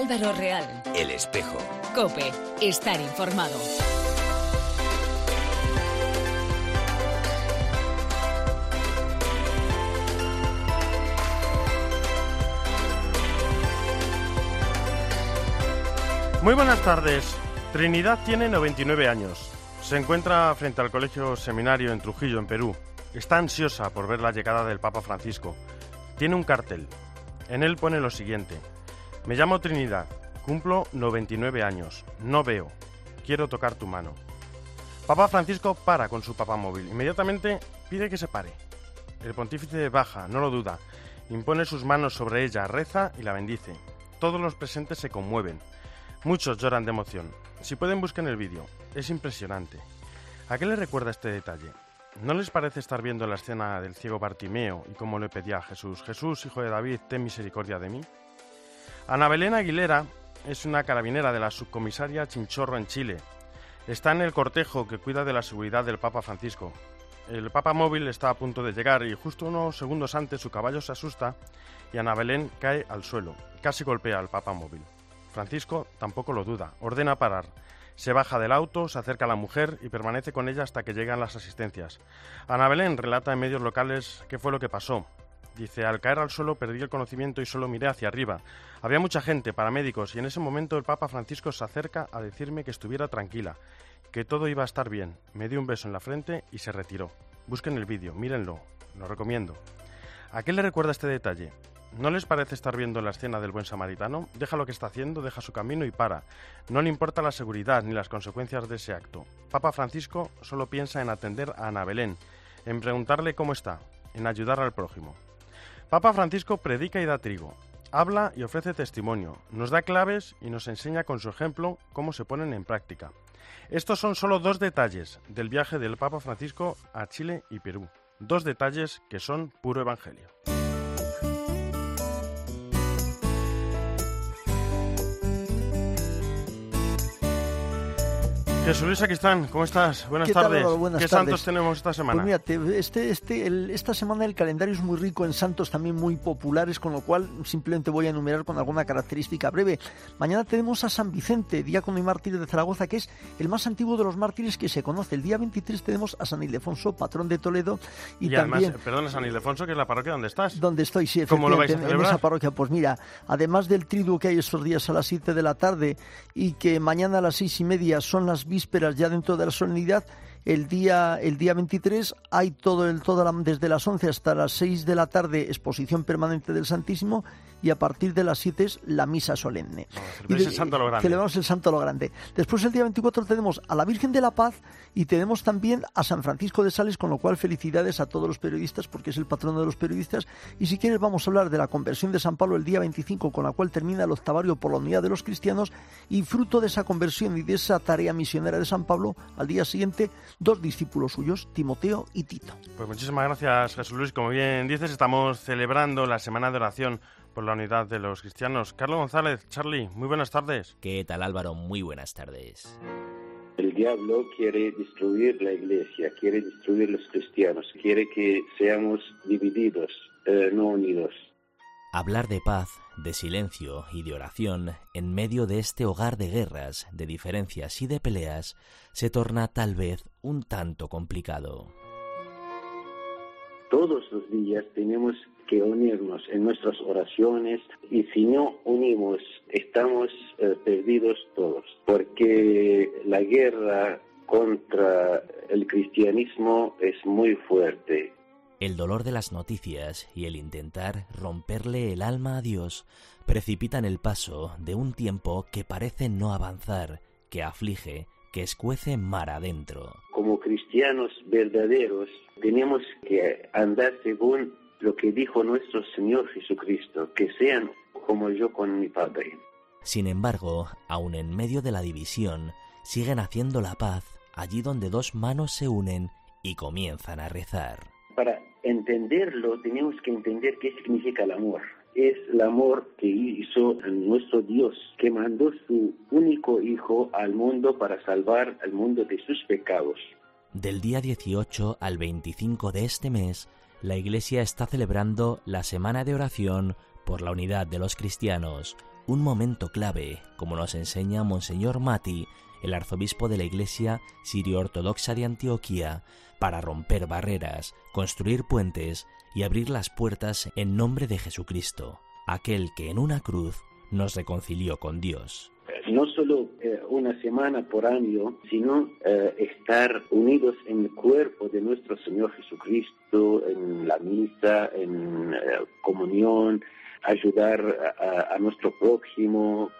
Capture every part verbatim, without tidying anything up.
Álvaro Real. El Espejo. COPE. Estar informado. Muy buenas tardes. Trinidad tiene noventa y nueve años. Se encuentra frente al Colegio Seminario en Trujillo, en Perú. Está ansiosa por ver la llegada del Papa Francisco. Tiene un cartel. En él pone lo siguiente: me llamo Trinidad, cumplo noventa y nueve años, no veo, quiero tocar tu mano. Papa Francisco para con su papamóvil. Inmediatamente pide que se pare. El pontífice baja, no lo duda, impone sus manos sobre ella, reza y la bendice. Todos los presentes se conmueven. Muchos lloran de emoción. Si pueden, busquen el vídeo. Es impresionante. ¿A qué le recuerda este detalle? ¿No les parece estar viendo la escena del ciego Bartimeo y cómo le pedía a Jesús: Jesús, hijo de David, ten misericordia de mí? Ana Belén Aguilera es una carabinera de la subcomisaria Chinchorro en Chile. Está en el cortejo que cuida de la seguridad del Papa Francisco. El Papa móvil está a punto de llegar y justo unos segundos antes su caballo se asusta y Ana Belén cae al suelo. Casi golpea al Papa móvil. Francisco tampoco lo duda, ordena parar. Se baja del auto, se acerca a la mujer y permanece con ella hasta que llegan las asistencias. Ana Belén relata en medios locales qué fue lo que pasó. Dice: al caer al suelo perdí el conocimiento y solo miré hacia arriba. Había mucha gente, paramédicos, y en ese momento el Papa Francisco se acerca a decirme que estuviera tranquila, que todo iba a estar bien. Me dio un beso en la frente y se retiró. Busquen el vídeo, mírenlo, lo recomiendo. ¿A qué le recuerda este detalle? ¿No les parece estar viendo la escena del buen samaritano? Deja lo que está haciendo, deja su camino y para. No le importa la seguridad ni las consecuencias de ese acto. Papa Francisco solo piensa en atender a Ana Belén, en preguntarle cómo está, en ayudar al prójimo. Papa Francisco predica y da trigo, habla y ofrece testimonio, nos da claves y nos enseña con su ejemplo cómo se ponen en práctica. Estos son solo dos detalles del viaje del Papa Francisco a Chile y Perú. Dos detalles que son puro evangelio. Jesús Luis Aquistán, ¿cómo estás? Buenas ¿Qué tardes. tal, buenas ¿Qué tardes. santos tenemos esta semana? Pues mira, te, este, este, el, esta semana el calendario es muy rico en santos también muy populares, con lo cual simplemente voy a enumerar con alguna característica breve. Mañana tenemos a San Vicente, diácono y mártir de Zaragoza, que es el más antiguo de los mártires que se conoce. El día veintitrés tenemos a San Ildefonso, patrón de Toledo. Y, y también, además, perdona, San Ildefonso, que es la parroquia donde estás. Donde estoy, sí, ¿Cómo lo vais a efectivamente, en esa parroquia. Pues mira, además del triduo que hay estos días a las siete de la tarde y que mañana a las seis y media son las vísperas ya dentro de la solemnidad, el día el día veintitrés hay todo el toda la, desde las once hasta las seis de la tarde exposición permanente del Santísimo, y a partir de las siete es la misa solemne. No, el santo a lo grande. Celebramos el santo a lo grande. Después el día veinticuatro tenemos a la Virgen de la Paz y tenemos también a San Francisco de Sales, con lo cual felicidades a todos los periodistas porque es el patrono de los periodistas. Y si quieres vamos a hablar de la conversión de San Pablo el día veinticinco, con la cual termina el octavario por la unidad de los cristianos, y fruto de esa conversión y de esa tarea misionera de San Pablo, al día siguiente dos discípulos suyos, Timoteo y Tito. Pues muchísimas gracias, Jesús Luis. Como bien dices, estamos celebrando la Semana de Oración por la unidad de los cristianos. Carlos González, Charlie, muy buenas tardes. ¿Qué tal, Álvaro? Muy buenas tardes. El diablo quiere destruir la iglesia, quiere destruir los cristianos, quiere que seamos divididos, eh, no unidos. Hablar de paz, de silencio y de oración en medio de este hogar de guerras, de diferencias y de peleas se torna tal vez un tanto complicado. Todos los días tenemos que unirnos en nuestras oraciones, y si no unimos estamos eh, perdidos todos, porque la guerra contra el cristianismo es muy fuerte. El dolor de las noticias y el intentar romperle el alma a Dios precipitan el paso de un tiempo que parece no avanzar, que aflige, que escuece mar adentro. Como cristianos verdaderos tenemos que andar según lo que dijo nuestro Señor Jesucristo, que sean como yo con mi Padre. Sin embargo, aun en medio de la división, siguen haciendo la paz allí donde dos manos se unen y comienzan a rezar. Para entenderlo tenemos que entender qué significa el amor. Es el amor que hizo nuestro Dios, que mandó su único Hijo al mundo para salvar al mundo de sus pecados. Del día dieciocho al veinticinco de este mes, la Iglesia está celebrando la Semana de Oración por la Unidad de los Cristianos, un momento clave, como nos enseña Monseñor Mati, el arzobispo de la Iglesia Sirio-Ortodoxa de Antioquía, para romper barreras, construir puentes y abrir las puertas en nombre de Jesucristo, aquel que en una cruz nos reconcilió con Dios. No solo eh, una semana por año, sino eh, estar unidos en el cuerpo de nuestro Señor Jesucristo, en la misa, en eh, comunión, ayudar a, a nuestro prójimo.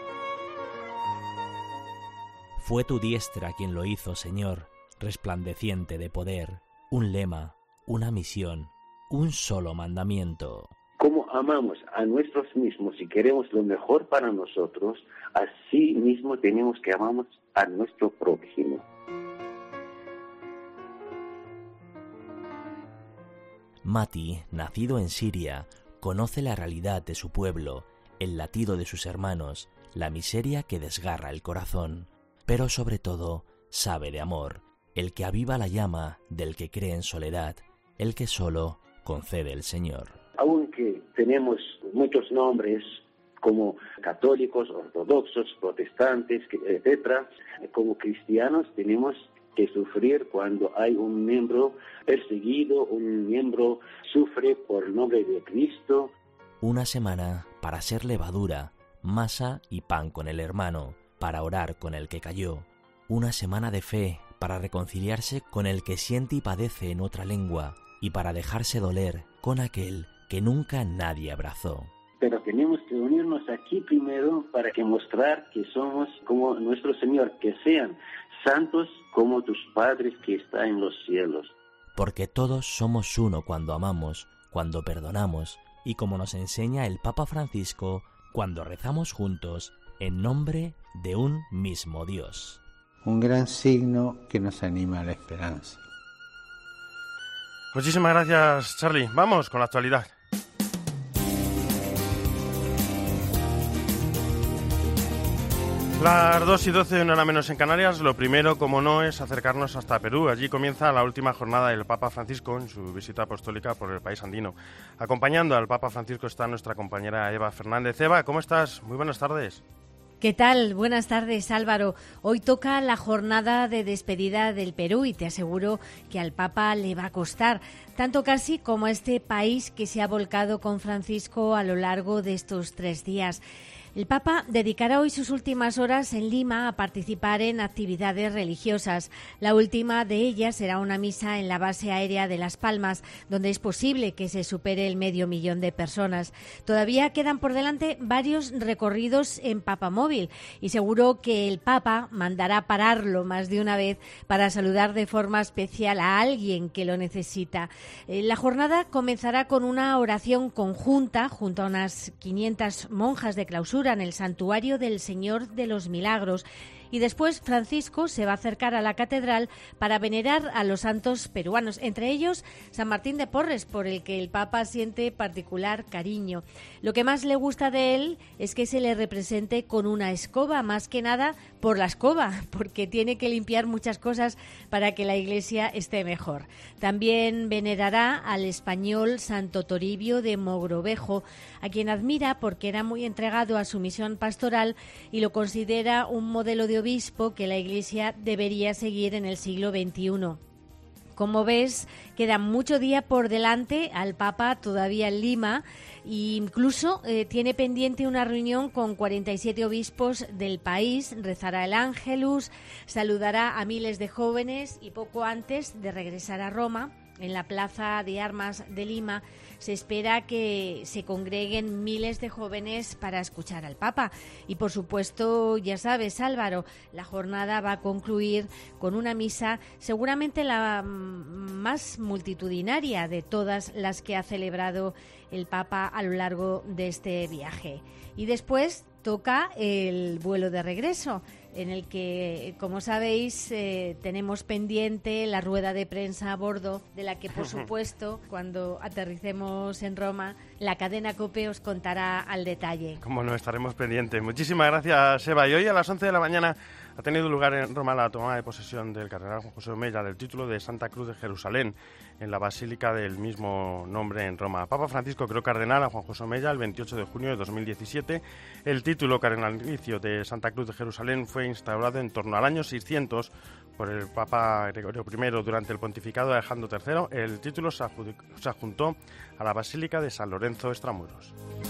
Fue tu diestra quien lo hizo, Señor, resplandeciente de poder, un lema, una misión, un solo mandamiento. Como amamos a nosotros mismos y queremos lo mejor para nosotros, así mismo tenemos que amar a nuestro prójimo. Mati, nacido en Siria, conoce la realidad de su pueblo, el latido de sus hermanos, la miseria que desgarra el corazón, pero sobre todo sabe de amor, el que aviva la llama del que cree en soledad, el que solo concede el Señor. Aunque tenemos muchos nombres como católicos, ortodoxos, protestantes, etcétera, como cristianos tenemos que sufrir cuando hay un miembro perseguido, un miembro sufre por el nombre de Cristo. Una semana para ser levadura, masa y pan con el hermano, para orar con el que cayó. Una semana de fe para reconciliarse con el que siente y padece en otra lengua y para dejarse doler con aquel que nunca nadie abrazó. Pero tenemos que unirnos aquí primero para que mostrar que somos como nuestro Señor, que sean santos como tus padres que están en los cielos. Porque todos somos uno cuando amamos, cuando perdonamos y como nos enseña el Papa Francisco, cuando rezamos juntos en nombre de un mismo Dios. Un gran signo que nos anima a la esperanza. Muchísimas gracias, Charlie. Vamos con la actualidad. Las dos y doce, una hora menos en Canarias. Lo primero, como no, es acercarnos hasta Perú. Allí comienza la última jornada del Papa Francisco en su visita apostólica por el país andino. Acompañando al Papa Francisco está nuestra compañera Eva Fernández. Eva, ¿cómo estás? Muy buenas tardes. ¿Qué tal? Buenas tardes, Álvaro. Hoy toca la jornada de despedida del Perú y te aseguro que al Papa le va a costar, tanto casi como a este país que se ha volcado con Francisco a lo largo de estos tres días. El Papa dedicará hoy sus últimas horas en Lima a participar en actividades religiosas. La última de ellas será una misa en la base aérea de Las Palmas, donde es posible que se supere el medio millón de personas. Todavía quedan por delante varios recorridos en Papamóvil y seguro que el Papa mandará pararlo más de una vez para saludar de forma especial a alguien que lo necesita. La jornada comenzará con una oración conjunta junto a unas quinientas monjas de clausura en el santuario del Señor de los Milagros. Y después Francisco se va a acercar a la catedral para venerar a los santos peruanos, entre ellos San Martín de Porres, por el que el Papa siente particular cariño. Lo que más le gusta de él es que se le represente con una escoba, más que nada por la escoba, porque tiene que limpiar muchas cosas para que la iglesia esté mejor. También venerará al español Santo Toribio de Mogrovejo, a quien admira porque era muy entregado a su misión pastoral y lo considera un modelo de obispo que la Iglesia debería seguir en el siglo veintiuno. Como ves, queda mucho día por delante al Papa todavía en Lima e incluso eh, tiene pendiente una reunión con cuarenta y siete obispos del país, rezará el Ángelus, saludará a miles de jóvenes y poco antes de regresar a Roma, en la Plaza de Armas de Lima, se espera que se congreguen miles de jóvenes para escuchar al Papa. Y por supuesto, ya sabes, Álvaro, la jornada va a concluir con una misa seguramente la más multitudinaria de todas las que ha celebrado el Papa a lo largo de este viaje. Y después toca el vuelo de regreso, en el que, como sabéis, eh, tenemos pendiente la rueda de prensa a bordo, de la que, por supuesto, cuando aterricemos en Roma, la cadena COPE os contará al detalle. Como no, estaremos pendientes. Muchísimas gracias, Eva. Y hoy a las once de la mañana Ha tenido lugar en Roma la toma de posesión del cardenal Juan José Omeya del título de Santa Cruz de Jerusalén en la basílica del mismo nombre en Roma. Papa Francisco creó cardenal a Juan José Omeya el veintiocho de junio de dos mil diecisiete. El título cardenalicio de Santa Cruz de Jerusalén fue instaurado en torno al año seiscientos por el Papa Gregorio primero durante el pontificado de Alejandro tercero. El título se adjuntó a la basílica de San Lorenzo Extramuros.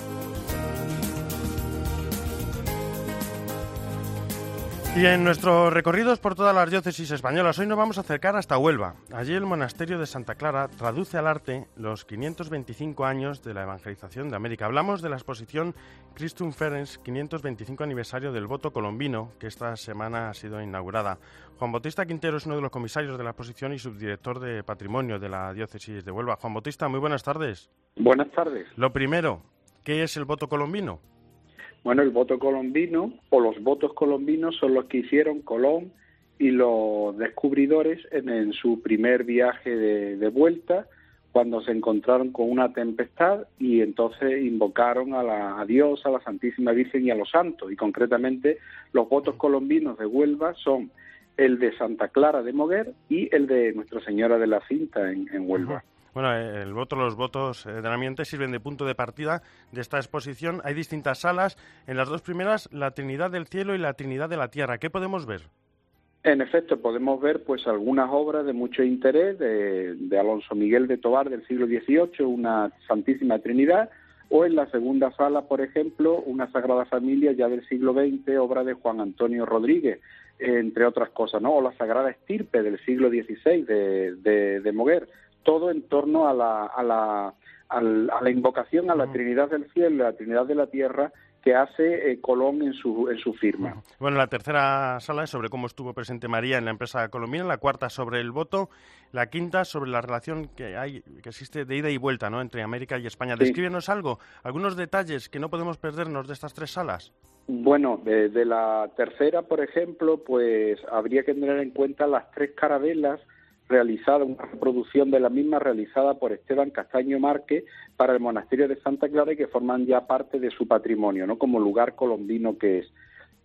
Y en nuestros recorridos por todas las diócesis españolas, hoy nos vamos a acercar hasta Huelva. Allí el monasterio de Santa Clara traduce al arte los quinientos veinticinco años de la evangelización de América. Hablamos de la exposición Christum Ferens, quinientos veinticinco aniversario del voto colombino, que esta semana ha sido inaugurada. Juan Bautista Quintero es uno de los comisarios de la exposición y subdirector de Patrimonio de la diócesis de Huelva. Juan Bautista, muy buenas tardes. Buenas tardes. Lo primero, ¿qué es el voto colombino? Bueno, el voto colombino o los votos colombinos son los que hicieron Colón y los descubridores en, en su primer viaje de, de vuelta, cuando se encontraron con una tempestad y entonces invocaron a, la, a Dios, a la Santísima Virgen y a los santos. Y concretamente los votos colombinos de Huelva son el de Santa Clara de Moguer y el de Nuestra Señora de la Cinta en, en Huelva. Uh-huh. Bueno, el voto, los votos del ambiente sirven de punto de partida de esta exposición. Hay distintas salas. En las dos primeras, la Trinidad del Cielo y la Trinidad de la Tierra. ¿Qué podemos ver? En efecto, podemos ver pues algunas obras de mucho interés de, de Alonso Miguel de Tovar del siglo dieciocho, una Santísima Trinidad, o en la segunda sala, por ejemplo, una Sagrada Familia ya del siglo veinte, obra de Juan Antonio Rodríguez, entre otras cosas, ¿no? O la Sagrada Estirpe del siglo dieciséis de, de, de Moguer. Todo en torno a la, a la, a la invocación a la Trinidad del Cielo y a la Trinidad de la Tierra que hace eh, Colón en su, en su firma. Bueno, la tercera sala es sobre cómo estuvo presente María en la empresa colombina, la cuarta sobre el voto, la quinta sobre la relación que hay, que existe de ida y vuelta, ¿no?, entre América y España. Sí. Descríbenos algo, algunos detalles que no podemos perdernos de estas tres salas. Bueno, de, de la tercera, por ejemplo, pues habría que tener en cuenta las tres carabelas realizada, una reproducción de la misma realizada por Esteban Castaño Márquez para el monasterio de Santa Clara y que forman ya parte de su patrimonio, ¿no?, como lugar colombino que es.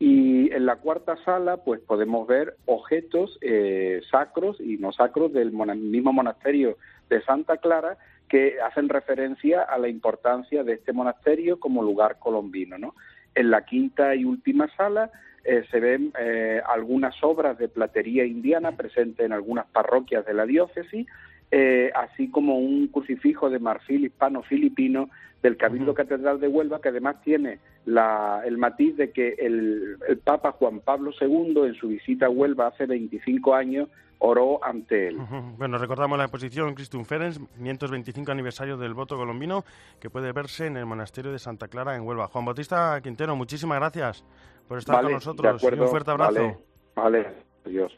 Y en la cuarta sala pues podemos ver objetos eh, sacros y no sacros del mona- mismo monasterio de Santa Clara que hacen referencia a la importancia de este monasterio como lugar colombino, ¿no? En la quinta y última sala Eh, se ven eh, algunas obras de platería indiana presentes en algunas parroquias de la diócesis, eh, así como un crucifijo de marfil hispano-filipino del Cabildo uh-huh. Catedral de Huelva, que además tiene la, el matiz de que el, el Papa Juan Pablo segundo, en su visita a Huelva hace veinticinco años, oró ante él. Uh-huh. Bueno, recordamos la exposición Christum Ferens, quinientos veinticinco aniversario del voto colombino, que puede verse en el monasterio de Santa Clara en Huelva. Juan Bautista Quintero, muchísimas gracias por estar vale, con nosotros. Y un fuerte abrazo. Vale, vale, adiós.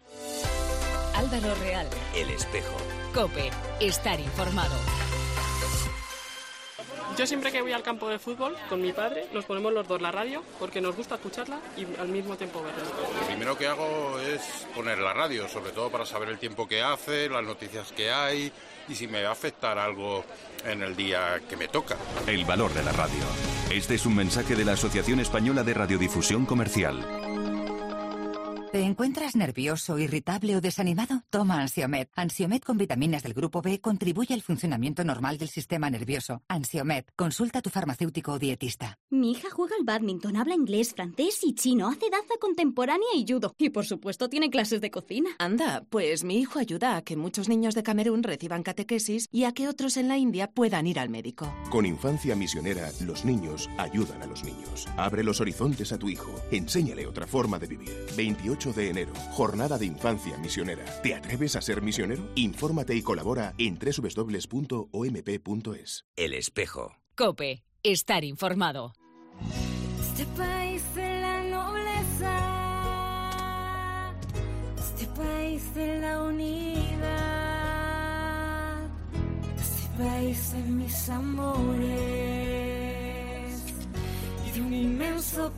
Álvaro Real. El Espejo. COPE. Estar informado. Yo siempre que voy al campo de fútbol con mi padre nos ponemos los dos la radio porque nos gusta escucharla y al mismo tiempo verla. Lo primero que hago es poner la radio, sobre todo para saber el tiempo que hace, las noticias que hay y si me va a afectar algo en el día que me toca. El valor de la radio. Este es un mensaje de la Asociación Española de Radiodifusión Comercial. ¿Te encuentras nervioso, irritable o desanimado? Toma Ansiomed. Ansiomed con vitaminas del grupo B contribuye al funcionamiento normal del sistema nervioso. Ansiomed. Consulta a tu farmacéutico o dietista. Mi hija juega al bádminton, habla inglés, francés y chino, hace danza contemporánea y judo. Y por supuesto tiene clases de cocina. Anda, pues mi hijo ayuda a que muchos niños de Camerún reciban catequesis y a que otros en la India puedan ir al médico. Con Infancia Misionera, los niños ayudan a los niños. Abre los horizontes a tu hijo. Enséñale otra forma de vivir. veintiocho de enero, Jornada de Infancia Misionera. ¿Te atreves a ser misionero? Infórmate y colabora en doble u doble u doble u punto o m p punto es. El Espejo. COPE. Estar informado. Este país de la nobleza, este país de la unidad, este país de mis amores y de un inmenso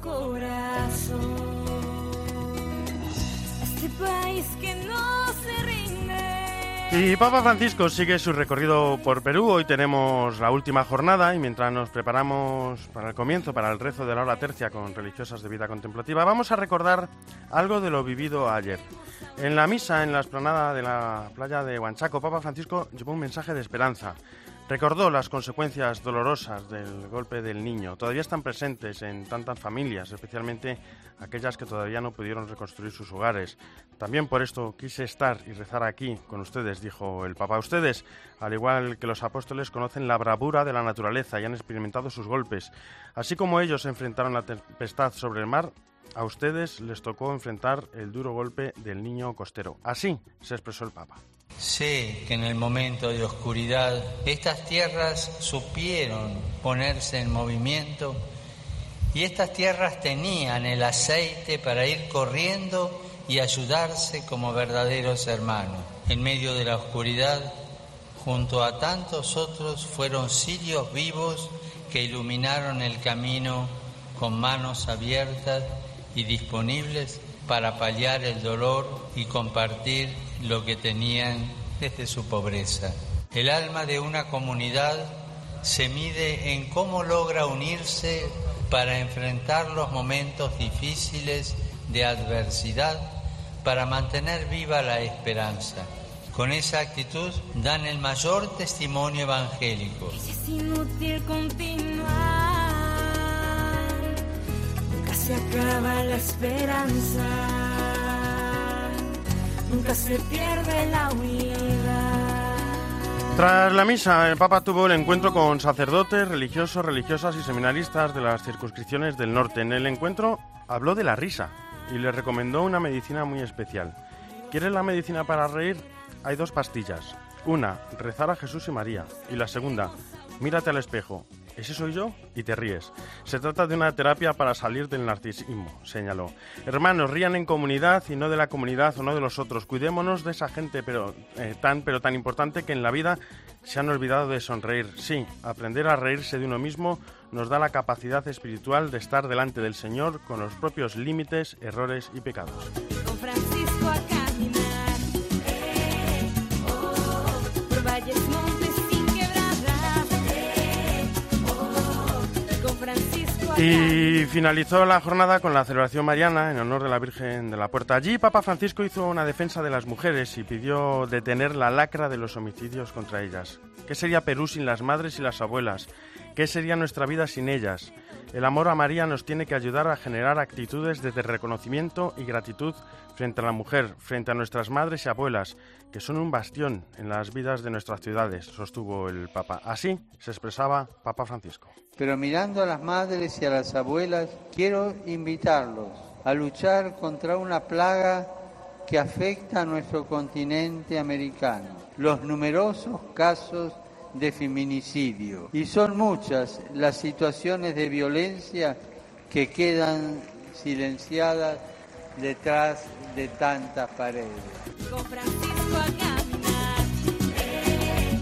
corazón. Este país que no se rinde. Y Papa Francisco sigue su recorrido por Perú. Hoy tenemos la última jornada y mientras nos preparamos para el comienzo, para el rezo de la hora tercia con religiosas de vida contemplativa, vamos a recordar algo de lo vivido ayer. En la misa en la explanada de la playa de Huanchaco, Papa Francisco llevó un mensaje de esperanza. Recordó las consecuencias dolorosas del golpe del niño. Todavía están presentes en tantas familias, especialmente aquellas que todavía no pudieron reconstruir sus hogares. También por esto quise estar y rezar aquí con ustedes, dijo el Papa. Ustedes, al igual que los apóstoles, conocen la bravura de la naturaleza y han experimentado sus golpes. Así como ellos enfrentaron la tempestad sobre el mar, a ustedes les tocó enfrentar el duro golpe del niño costero. Así se expresó el Papa. Sé que en el momento de oscuridad estas tierras supieron ponerse en movimiento y estas tierras tenían el aceite para ir corriendo y ayudarse como verdaderos hermanos. En medio de la oscuridad, junto a tantos otros, fueron cirios vivos que iluminaron el camino con manos abiertas y disponibles para paliar el dolor y compartir lo que tenían desde su pobreza. El alma de una comunidad se mide en cómo logra unirse para enfrentar los momentos difíciles de adversidad, para mantener viva la esperanza. Con esa actitud dan el mayor testimonio evangélico. Es inútil continuar, nunca se acaba la esperanza, nunca se pierde la huida. Tras la misa, el Papa tuvo el encuentro con sacerdotes, religiosos, religiosas y seminaristas de las circunscripciones del norte. En el encuentro habló de la risa y les recomendó una medicina muy especial. ¿Quieres la medicina para reír? Hay dos pastillas. Una, rezar a Jesús y María. Y la segunda, mírate al espejo. ¿Ese soy yo? Y te ríes. Se trata de una terapia para salir del narcisismo, señaló. Hermanos, rían en comunidad y no de la comunidad o no de los otros. Cuidémonos de esa gente pero, eh, tan, pero tan importante que en la vida se han olvidado de sonreír. Sí, aprender a reírse de uno mismo nos da la capacidad espiritual de estar delante del Señor con los propios límites, errores y pecados. Con Francisco a caminar, eh, oh, por valles, montes sin quebradas, eh, oh, con Francisco a Y finalizó la jornada con la celebración mariana en honor de la Virgen de la Puerta. Allí Papa Francisco hizo una defensa de las mujeres y pidió detener la lacra de los homicidios contra ellas. ¿Qué sería Perú sin las madres y las abuelas? ¿Qué sería nuestra vida sin ellas? El amor a María nos tiene que ayudar a generar actitudes de reconocimiento y gratitud frente a la mujer, frente a nuestras madres y abuelas, que son un bastión en las vidas de nuestras ciudades, sostuvo el Papa. Así se expresaba Papa Francisco. Pero mirando a las madres y a las abuelas, quiero invitarlos a luchar contra una plaga que afecta a nuestro continente americano, los numerosos casos de feminicidio. Y son muchas las situaciones de violencia que quedan silenciadas detrás de tantas paredes. Con Francisco a caminar, eh,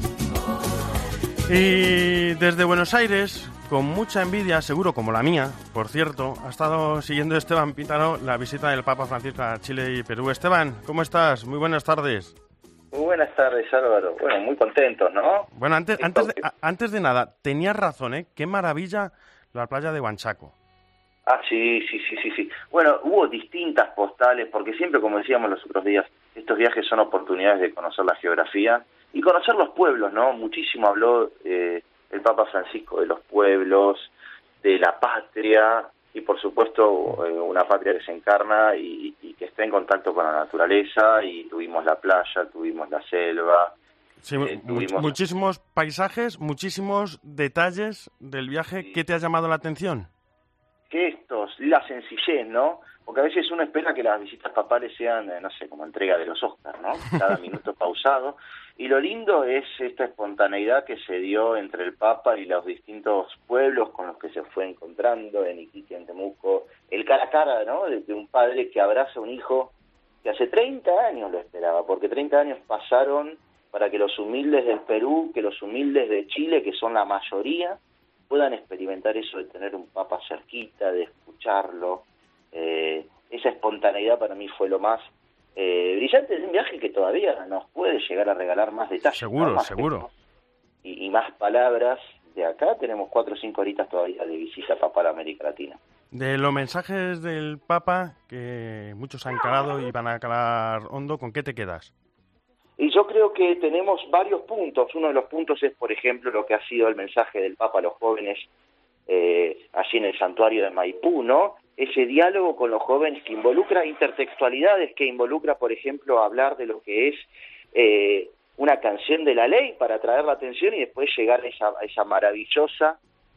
oh. Y desde Buenos Aires, con mucha envidia, seguro como la mía, por cierto, ha estado siguiendo Esteban Pítaro la visita del Papa Francisco a Chile y Perú. Esteban, ¿cómo estás? Muy buenas tardes. Muy buenas tardes, Álvaro. Bueno, muy contentos, ¿no? Bueno, antes, antes, de, antes de nada, tenías razón, ¿eh? Qué maravilla la playa de Huanchaco. Ah, sí, sí, sí, sí, sí. Bueno, hubo distintas postales, porque siempre, como decíamos los otros días, estos viajes son oportunidades de conocer la geografía y conocer los pueblos, ¿no? Muchísimo habló eh, el Papa Francisco de los pueblos, de la patria y, por supuesto, eh, una patria que se encarna y, y que está en contacto con la naturaleza, y tuvimos la playa, tuvimos la selva. Sí, eh, tuvimos... muchísimos paisajes, muchísimos detalles del viaje. Sí. ¿Qué te ha llamado la atención? Gestos, la sencillez, ¿no? Porque a veces uno espera que las visitas papales sean, eh, no sé, como entrega de los Oscars, ¿no? Cada minuto pausado. Y lo lindo es esta espontaneidad que se dio entre el Papa y los distintos pueblos con los que se fue encontrando en Iquique, en Temuco. El cara a cara, ¿no? De, de un padre que abraza a un hijo que hace treinta años lo esperaba, porque treinta años pasaron para que los humildes del Perú, que los humildes de Chile, que son la mayoría, puedan experimentar eso de tener un Papa cerquita, de escucharlo. Eh, esa espontaneidad para mí fue lo más eh, brillante de un viaje que todavía nos puede llegar a regalar más detalles. Seguro, ¿no? Más seguro. Y, y más palabras. De acá tenemos cuatro o cinco horitas todavía de visita papal a América Latina. De los mensajes del Papa, que muchos han calado y van a calar hondo, ¿con qué te quedas? Y yo creo que tenemos varios puntos. Uno de los puntos es, por ejemplo, lo que ha sido el mensaje del Papa a los jóvenes eh, allí en el santuario de Maipú, ¿no? Ese diálogo con los jóvenes que involucra intertextualidades, que involucra, por ejemplo, hablar de lo que es eh, una canción de la ley para atraer la atención y después llegar a esa, a esa maravillosa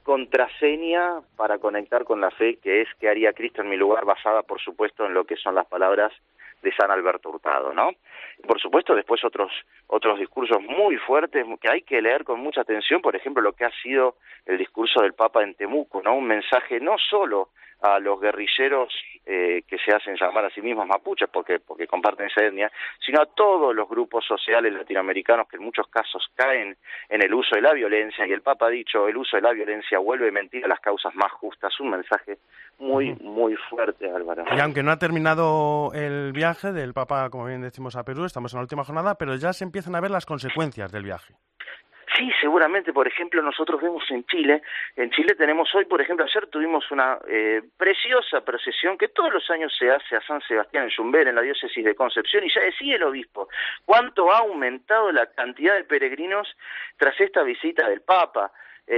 contraseña para conectar con la fe, que es ¿qué haría Cristo en mi lugar?, basada, por supuesto, en lo que son las palabras de San Alberto Hurtado, ¿no? Por supuesto, después otros otros discursos muy fuertes que hay que leer con mucha atención, por ejemplo, lo que ha sido el discurso del Papa en Temuco, ¿no? Un mensaje no solo a los guerrilleros eh, que se hacen llamar a sí mismos mapuches porque porque comparten esa etnia, sino a todos los grupos sociales latinoamericanos que en muchos casos caen en el uso de la violencia, y el Papa ha dicho, el uso de la violencia vuelve mentira a las causas más justas. Un mensaje muy, muy fuerte, Álvaro. Y aunque no ha terminado el viaje del Papa, como bien decimos, a Perú, estamos en la última jornada, pero ya se empiezan a ver las consecuencias del viaje. Sí, seguramente, por ejemplo, nosotros vemos en Chile, en Chile tenemos hoy, por ejemplo, ayer tuvimos una eh, preciosa procesión que todos los años se hace a San Sebastián en Yumbel, en la diócesis de Concepción, y ya decía el obispo, cuánto ha aumentado la cantidad de peregrinos tras esta visita del Papa.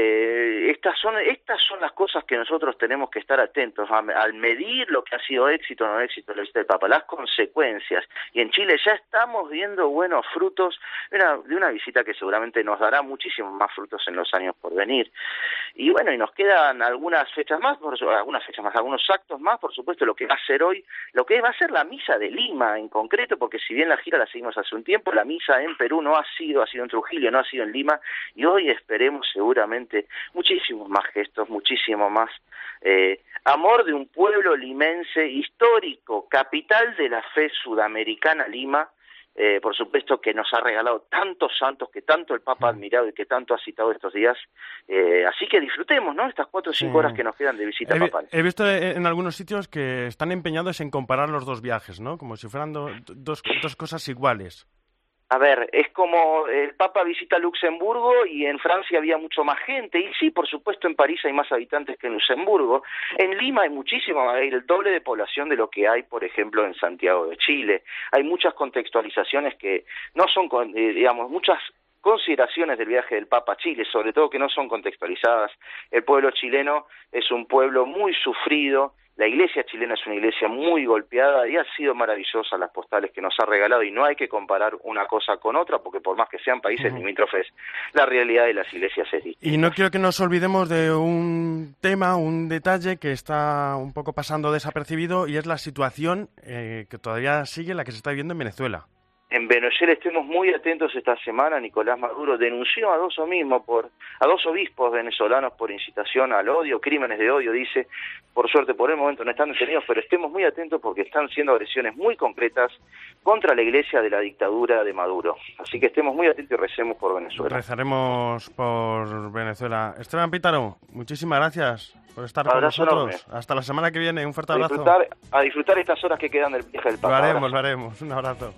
Eh, estas son estas son las cosas que nosotros tenemos que estar atentos a, al medir lo que ha sido éxito o no éxito de la visita del Papa, las consecuencias. Y en Chile ya estamos viendo buenos frutos de una, de una visita que seguramente nos dará muchísimos más frutos en los años por venir. Y bueno, y nos quedan algunas fechas más, por, algunas fechas más, algunos actos más, por supuesto, lo que va a ser hoy, lo que va a ser la misa de Lima en concreto, porque si bien la gira la seguimos hace un tiempo, la misa en Perú no ha sido, ha sido en Trujillo, no ha sido en Lima, y hoy esperemos seguramente muchísimos más gestos, muchísimo más eh, amor de un pueblo limense histórico, capital de la fe sudamericana, Lima, eh, por supuesto que nos ha regalado tantos santos que tanto el Papa ha admirado y que tanto ha citado estos días, eh, así que disfrutemos, ¿no?, estas cuatro o cinco sí. horas que nos quedan de visita he, papal. He visto en algunos sitios que están empeñados en comparar los dos viajes, ¿no?, como si fueran do, dos, dos cosas iguales. A ver, es como el Papa visita Luxemburgo y en Francia había mucho más gente, y sí, por supuesto, en París hay más habitantes que en Luxemburgo. En Lima hay muchísimo, hay el doble de población de lo que hay, por ejemplo, en Santiago de Chile. Hay muchas contextualizaciones que no son, digamos, muchas consideraciones del viaje del Papa a Chile, sobre todo que no son contextualizadas. El pueblo chileno es un pueblo muy sufrido. La iglesia chilena es una iglesia muy golpeada y ha sido maravillosa las postales que nos ha regalado, y no hay que comparar una cosa con otra porque por más que sean países uh-huh. limítrofes, la realidad de las iglesias es distinta. Y no quiero que nos olvidemos de un tema, un detalle que está un poco pasando desapercibido, y es la situación eh, que todavía sigue, la que se está viviendo en Venezuela. En Venezuela estemos muy atentos esta semana. Nicolás Maduro denunció a dos mismo por a dos obispos venezolanos por incitación al odio, crímenes de odio, dice. Por suerte, por el momento no están detenidos, pero estemos muy atentos porque están siendo agresiones muy concretas contra la iglesia de la dictadura de Maduro. Así que estemos muy atentos y recemos por Venezuela. Rezaremos por Venezuela. Esteban Pítaro, muchísimas gracias por estar abrazo con nosotros. Enorme. Hasta la semana que viene. Un fuerte a abrazo. Disfrutar, a disfrutar estas horas que quedan del viaje del Papa. Lo haremos, abrazo. lo haremos. Un abrazo.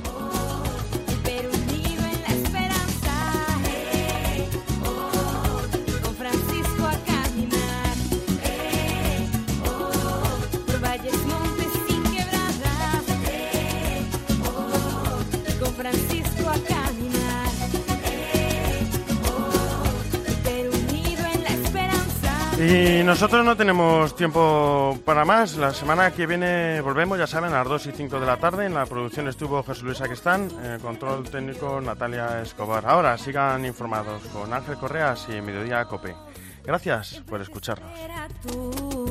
Francisco a caminar, eh, oh, pero unido en la esperanza. Y nosotros no tenemos tiempo para más. La semana que viene volvemos, ya saben, a las dos y cinco de la tarde. En la producción estuvo Jesús Luis Aquistán, en el control técnico Natalia Escobar. Ahora sigan informados con Ángel Correas y Mediodía Cope. Gracias por escucharnos.